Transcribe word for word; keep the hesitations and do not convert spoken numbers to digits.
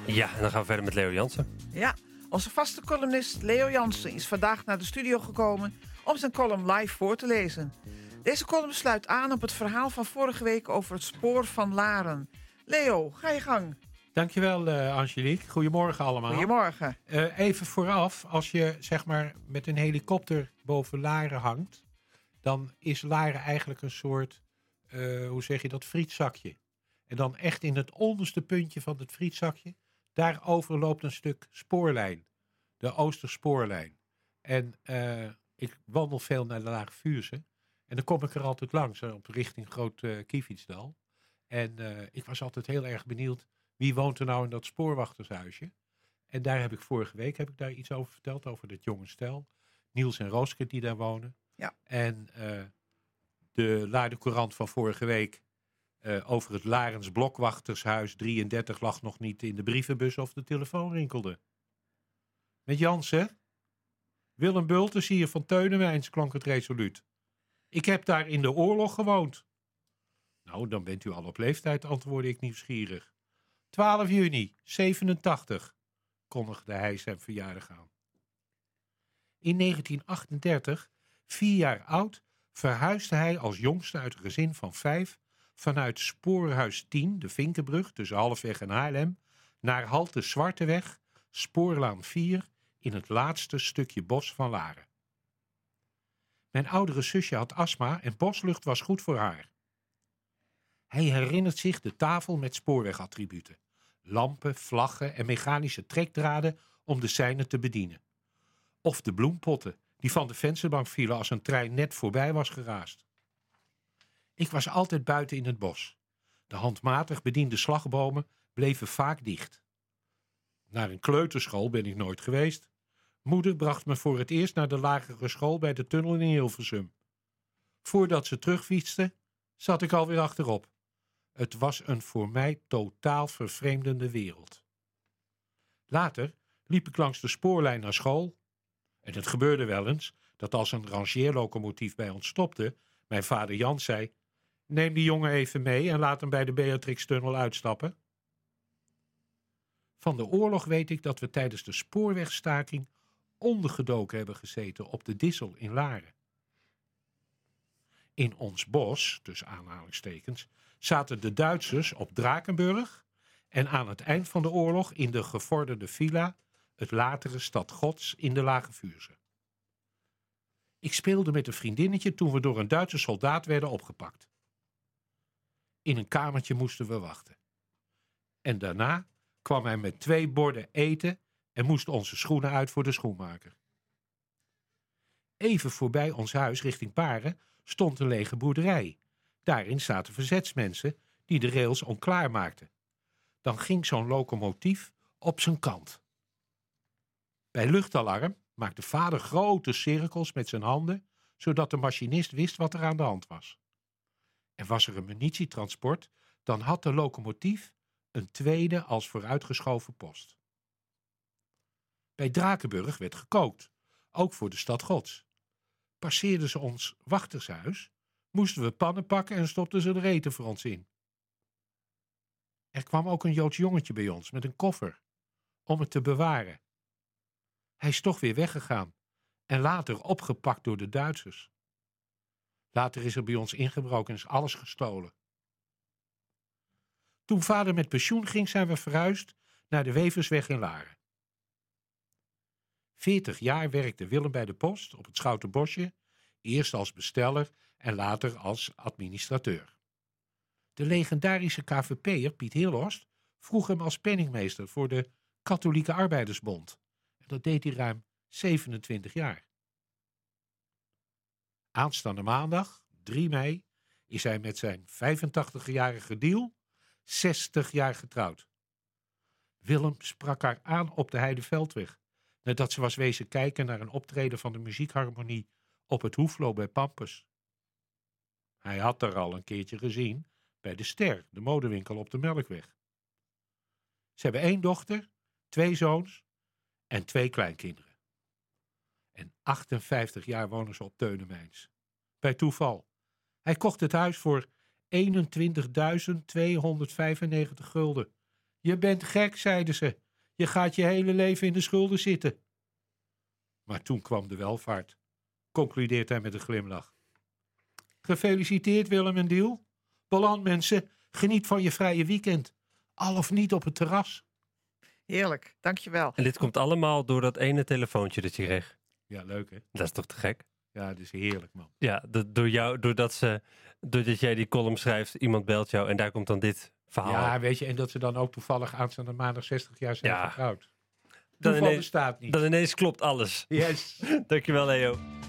Ja, en dan gaan we verder met Leo Jansen. Ja, onze vaste columnist Leo Jansen is vandaag naar de studio gekomen om zijn column live voor te lezen. Deze column sluit aan op het verhaal van vorige week over het spoor van Laren. Leo, ga je gang. Dankjewel uh, Angelique. Goedemorgen allemaal. Goedemorgen. Uh, even vooraf, als je zeg maar met een helikopter boven Laren hangt, dan is Laren eigenlijk een soort, uh, hoe zeg je dat, frietzakje. En dan echt in het onderste puntje van het frietzakje, daarover loopt een stuk spoorlijn. De Oosterspoorlijn. En uh, ik wandel veel naar de Lage Vuursche. En dan kom ik er altijd langs, op richting Groot uh, Kievietsdal. En uh, ik was altijd heel erg benieuwd, wie woont er nou in dat spoorwachtershuisje? En daar heb ik vorige week heb ik daar iets over verteld, over dat jonge stel. Niels en Rooske die daar wonen. Ja. En uh, de Luide Courant van vorige week uh, over het Larens Blokwachtershuis drieëndertig lag nog niet in de brievenbus of de telefoon rinkelde. Met Jansen? Willem Bulters hier van Teunewijns, klonk het resoluut. Ik heb daar in de oorlog gewoond. Nou, dan bent u al op leeftijd, antwoordde ik nieuwsgierig. twaalf juni, zevenentachtig, kondigde hij zijn verjaardag aan. In negentien achtendertig, vier jaar oud, verhuisde hij als jongste uit een gezin van vijf vanuit Spoorhuis tien, de Vinkenbrug, tussen Halfweg en Haarlem, naar halte Zwarteweg, Spoorlaan vier, in het laatste stukje bos van Laren. Mijn oudere zusje had astma en boslucht was goed voor haar. Hij herinnert zich de tafel met spoorwegattributen. Lampen, vlaggen en mechanische trekdraden om de seinen te bedienen. Of de bloempotten die van de vensterbank vielen als een trein net voorbij was geraast. Ik was altijd buiten in het bos. De handmatig bediende slagbomen bleven vaak dicht. Naar een kleuterschool ben ik nooit geweest. Moeder bracht me voor het eerst naar de lagere school bij de tunnel in Hilversum. Voordat ze terugfietste, zat ik alweer achterop. Het was een voor mij totaal vervreemdende wereld. Later liep ik langs de spoorlijn naar school. En het gebeurde wel eens dat als een rangeerlocomotief bij ons stopte, mijn vader Jan zei, neem die jongen even mee en laat hem bij de Beatrix-tunnel uitstappen. Van de oorlog weet ik dat we tijdens de spoorwegstaking ondergedoken hebben gezeten op de Dissel in Laren. In ons bos, tussen aanhalingstekens, zaten de Duitsers op Drakenburg en aan het eind van de oorlog in de gevorderde villa, het latere Stad Gods in de Lage Vuursche. Ik speelde met een vriendinnetje toen we door een Duitse soldaat werden opgepakt. In een kamertje moesten we wachten. En daarna kwam hij met twee borden eten en moest onze schoenen uit voor de schoenmaker. Even voorbij ons huis richting Paren stond een lege boerderij. Daarin zaten verzetsmensen die de rails onklaar maakten. Dan ging zo'n locomotief op zijn kant. Bij luchtalarm maakte vader grote cirkels met zijn handen, zodat de machinist wist wat er aan de hand was. En was er een munitietransport, dan had de locomotief een tweede als vooruitgeschoven post. Bij Drakenburg werd gekookt, ook voor de Stad Gods. Passeerden ze ons wachtershuis, moesten we pannen pakken en stopten ze er eten voor ons in. Er kwam ook een Joods jongetje bij ons met een koffer, om het te bewaren. Hij is toch weer weggegaan en later opgepakt door de Duitsers. Later is er bij ons ingebroken en is alles gestolen. Toen vader met pensioen ging, zijn we verhuisd naar de Weversweg in Laren. Veertig jaar werkte Willem bij de post op het Schoutenbosje, eerst als besteller en later als administrateur. De legendarische K V P'er Piet Hilhorst vroeg hem als penningmeester voor de Katholieke Arbeidersbond. En dat deed hij ruim zevenentwintig jaar. Aanstaande maandag, drie mei, is hij met zijn vijfentachtigjarige Diel zestig jaar getrouwd. Willem sprak haar aan op de Heideveldweg, nadat ze was wezen kijken naar een optreden van de muziekharmonie op het Hoeflo bij Pampus. Hij had haar al een keertje gezien bij de Ster, de modewinkel op de Melkweg. Ze hebben één dochter, twee zoons en twee kleinkinderen. En achtenvijftig jaar wonen ze op Teunewijns. Bij toeval. Hij kocht het huis voor eenentwintigduizend tweehonderdvijfennegentig gulden. Je bent gek, zeiden ze. Je gaat je hele leven in de schulden zitten. Maar toen kwam de welvaart, concludeert hij met een glimlach. Gefeliciteerd Willem en Diel. Beland mensen, geniet van je vrije weekend. Al of niet op het terras. Heerlijk, dankjewel. En dit komt allemaal door dat ene telefoontje dat je kreeg. Ja, leuk hè? Dat is toch te gek? Ja, dat is heerlijk man. Ja, dat, door jou, doordat, ze, doordat jij die column schrijft, iemand belt jou en daar komt dan dit verhaal. Ja, weet je, en dat ze dan ook toevallig aanstaande maandag zestig jaar zijn Ja. getrouwd. Dan Toeval ineens, bestaat niet. dan ineens klopt alles. Yes. Dankjewel, Leo.